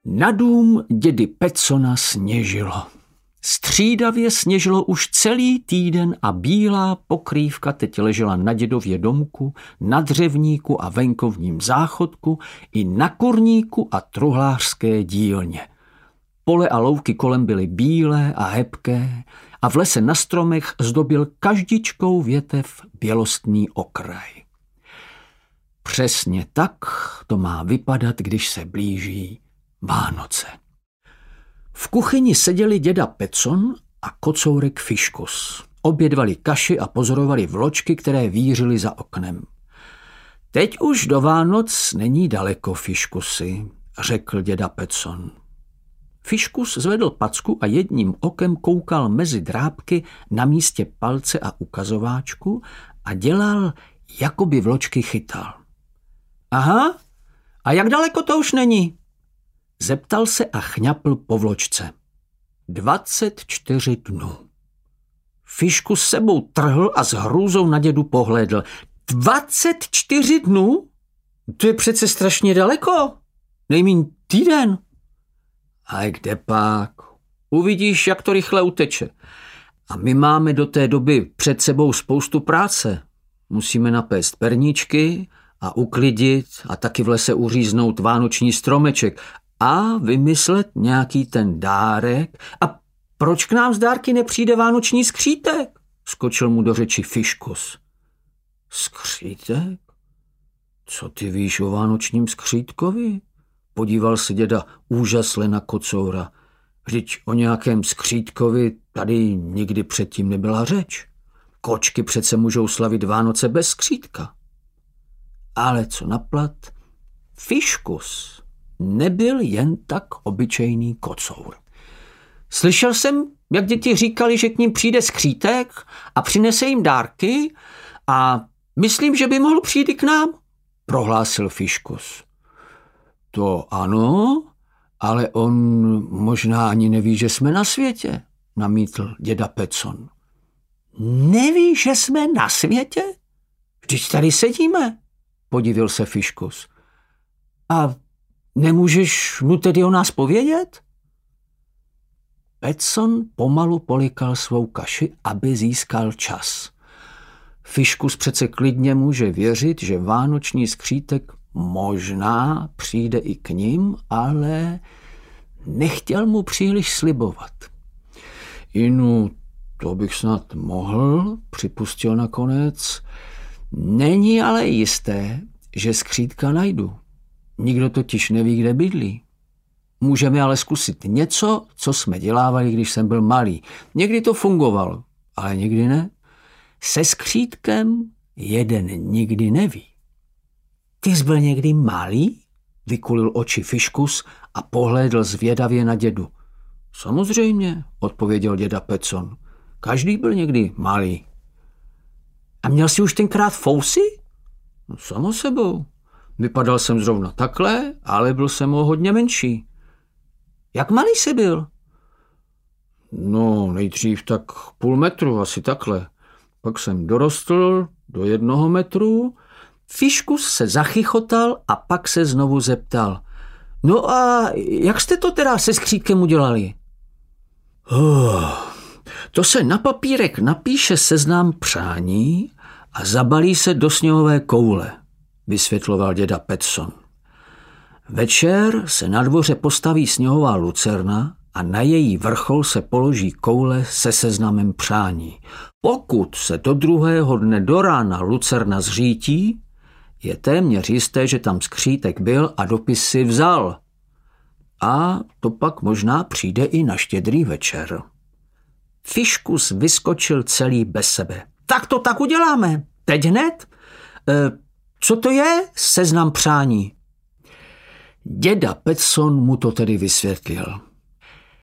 Na dům dědy Pecona sněžilo. Střídavě sněžilo už celý týden a bílá pokrývka teď ležela na dědově domku, na dřevníku a venkovním záchodku i na kurníku a truhlářské dílně. Pole a louky kolem byly bílé a hebké a v lese na stromech zdobil každičkou větev bělostný okraj. Přesně tak to má vypadat, když se blíží Vánoce. V kuchyni seděli děda Pecon a kocourek Fiškus. Obědvali kaši a pozorovali vločky, které vířily za oknem. Teď už do Vánoc není daleko, Fiškusy, řekl děda Pecon. Fiškus zvedl packu a jedním okem koukal mezi drápky na místě palce a ukazováčku a dělal, jako by vločky chytal. Aha, a jak daleko to už není? Zeptal se a chňapl po vločce. 24 dnů. Fiškus sebou trhl a s hrůzou na dědu pohlédl. 24 dnů? To je přece strašně daleko. Nejmíň týden. Ale kde pak? Uvidíš, jak to rychle uteče. A my máme do té doby před sebou spoustu práce. Musíme napést perníčky a uklidit a taky v lese uříznout vánoční stromeček a vymyslet nějaký ten dárek. A proč k nám z dárky nepřijde vánoční skřítek? Skočil mu do řeči Fiškus. Skřítek? Co ty víš o vánočním skřítkovi? Podíval se děda úžasle na kocoura. Vždyť o nějakém skřítkovi tady nikdy předtím nebyla řeč. Kočky přece můžou slavit Vánoce bez skřítka. Ale co naplat? Fiškus nebyl jen tak obyčejný kocour. Slyšel jsem, jak děti říkali, že k ním přijde skřítek a přinese jim dárky a myslím, že by mohl přijít i k nám, prohlásil Fiškus. To ano, ale on možná ani neví, že jsme na světě, namítl děda Pecon. Neví, že jsme na světě? Vždyť tady sedíme, podivil se Fiškus. A nemůžeš mu tedy o nás povědět? Pecon pomalu polikal svou kaši, aby získal čas. Fiškus přece klidně může věřit, že vánoční skřítek možná přijde i k ním, ale nechtěl mu příliš slibovat. Inu, to bych snad mohl, připustil nakonec. Není ale jisté, že skřítka najdu. Nikdo totiž neví, kde bydlí. Můžeme ale zkusit něco, co jsme dělávali, když jsem byl malý. Někdy to fungovalo, ale někdy ne. Se skřítkem jeden nikdy neví. Ty jsi byl někdy malý? Vykulil oči Fiškus a pohlédl zvědavě na dědu. Samozřejmě, odpověděl děda Pecon. Každý byl někdy malý. A měl jsi už tenkrát fousy? No, samo sebou. Vypadal jsem zrovna takhle, ale byl jsem o hodně menší. Jak malý jsi byl? No, nejdřív tak půl metru, asi takhle. Pak jsem dorostl do 1 metru. Fiškus se zachychotal a pak se znovu zeptal. No a jak jste to teda se skřítkem udělali? To se na papírek napíše seznam přání a zabalí se do sněhové koule, vysvětloval děda Pecon. Večer se na dvoře postaví sněhová lucerna a na její vrchol se položí koule se seznamem přání. Pokud se do druhého dne do rána lucerna zřítí, je téměř jisté, že tam skřítek byl a dopis si vzal. A to pak možná přijde i na Štědrý večer. Fiškus vyskočil celý bez sebe. Tak to tak uděláme. Teď hned? Co to je seznam přání? Děda Pecon mu to tedy vysvětlil.